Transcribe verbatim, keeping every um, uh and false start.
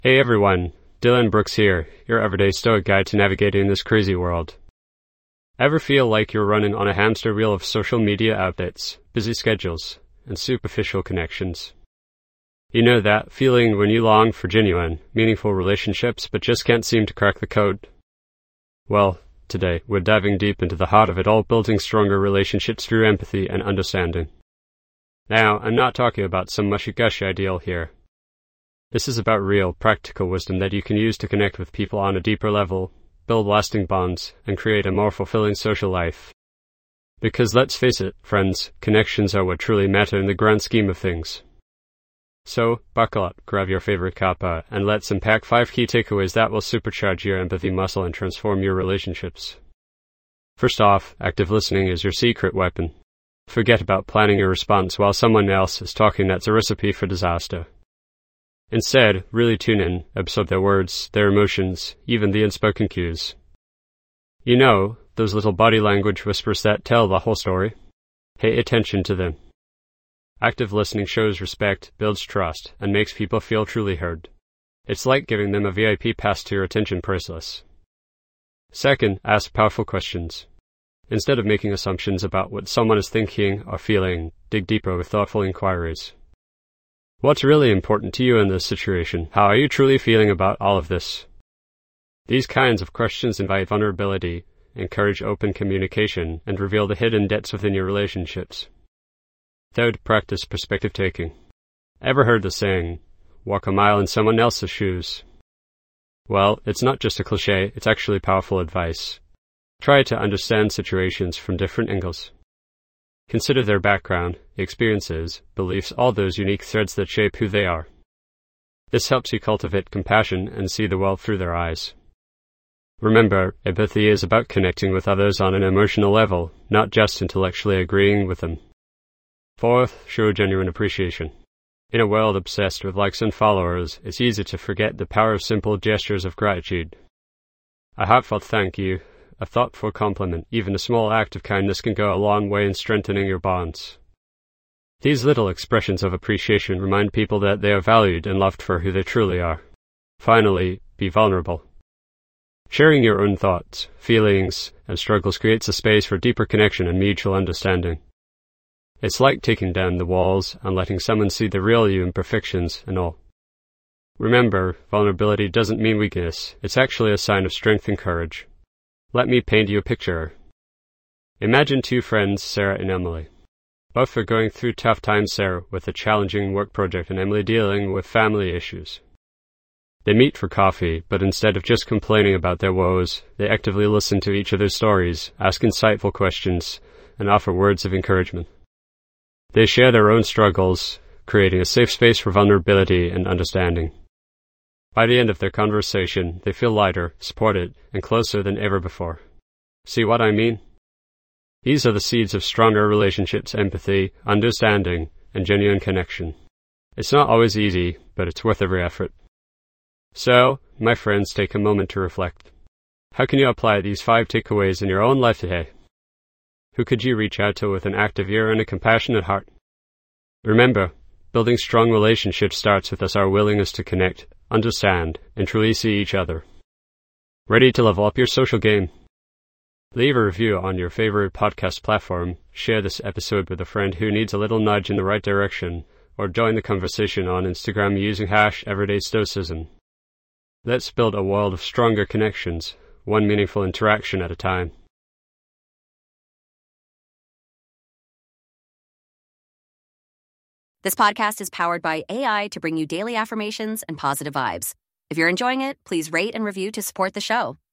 Hey everyone, Dylan Brooks here, your everyday stoic guide to navigating this crazy world. Ever feel like you're running on a hamster wheel of social media updates, busy schedules, and superficial connections? You know that feeling when you long for genuine, meaningful relationships but just can't seem to crack the code? Well, today we're diving deep into the heart of it all, building stronger relationships through empathy and understanding. Now, I'm not talking about some mushy-gushy ideal here. This is about real, practical wisdom that you can use to connect with people on a deeper level, build lasting bonds, and create a more fulfilling social life. Because let's face it, friends, connections are what truly matter in the grand scheme of things. So, buckle up, grab your favorite cuppa, and let's unpack five key takeaways that will supercharge your empathy muscle and transform your relationships. First off, active listening is your secret weapon. Forget about planning your response while someone else is talking. That's a recipe for disaster. Instead, really tune in, absorb their words, their emotions, even the unspoken cues. You know, those little body language whispers that tell the whole story? Pay attention to them. Active listening shows respect, builds trust, and makes people feel truly heard. It's like giving them a V I P pass to your attention priceless. Second, ask powerful questions. Instead of making assumptions about what someone is thinking or feeling, dig deeper with thoughtful inquiries. What's really important to you in this situation? How are you truly feeling about all of this? These kinds of questions invite vulnerability, encourage open communication, and reveal the hidden depths within your relationships. Third, practice perspective taking. Ever heard the saying, walk a mile in someone else's shoes? Well, it's not just a cliche, it's actually powerful advice. Try to understand situations from different angles. Consider their background, experiences, beliefs, all those unique threads that shape who they are. This helps you cultivate compassion and see the world through their eyes. Remember, empathy is about connecting with others on an emotional level, not just intellectually agreeing with them. Fourth, show genuine appreciation. In a world obsessed with likes and followers, it's easy to forget the power of simple gestures of gratitude. A heartfelt thank you, a thoughtful compliment, even a small act of kindness can go a long way in strengthening your bonds. These little expressions of appreciation remind people that they are valued and loved for who they truly are. Finally, be vulnerable. Sharing your own thoughts, feelings, and struggles creates a space for deeper connection and mutual understanding. It's like taking down the walls and letting someone see the real you, imperfections and all. Remember, vulnerability doesn't mean weakness, it's actually a sign of strength and courage. Let me paint you a picture. Imagine two friends, Sarah and Emily. Both are going through tough times, Sarah with a challenging work project and Emily dealing with family issues. They meet for coffee, but instead of just complaining about their woes, they actively listen to each other's stories, ask insightful questions, and offer words of encouragement. They share their own struggles, creating a safe space for vulnerability and understanding. By the end of their conversation, they feel lighter, supported, and closer than ever before. See what I mean? These are the seeds of stronger relationships, empathy, understanding, and genuine connection. It's not always easy, but it's worth every effort. So, my friends, take a moment to reflect. How can you apply these five takeaways in your own life today? Who could you reach out to with an active ear and a compassionate heart? Remember, building strong relationships starts with us our willingness to connect, understand, and truly see each other. Ready to level up your social game? Leave a review on your favorite podcast platform, share this episode with a friend who needs a little nudge in the right direction, or join the conversation on Instagram using hash everydaystoicism. Let's build a world of stronger connections, one meaningful interaction at a time. This podcast is powered by A I to bring you daily affirmations and positive vibes. If you're enjoying it, please rate and review to support the show.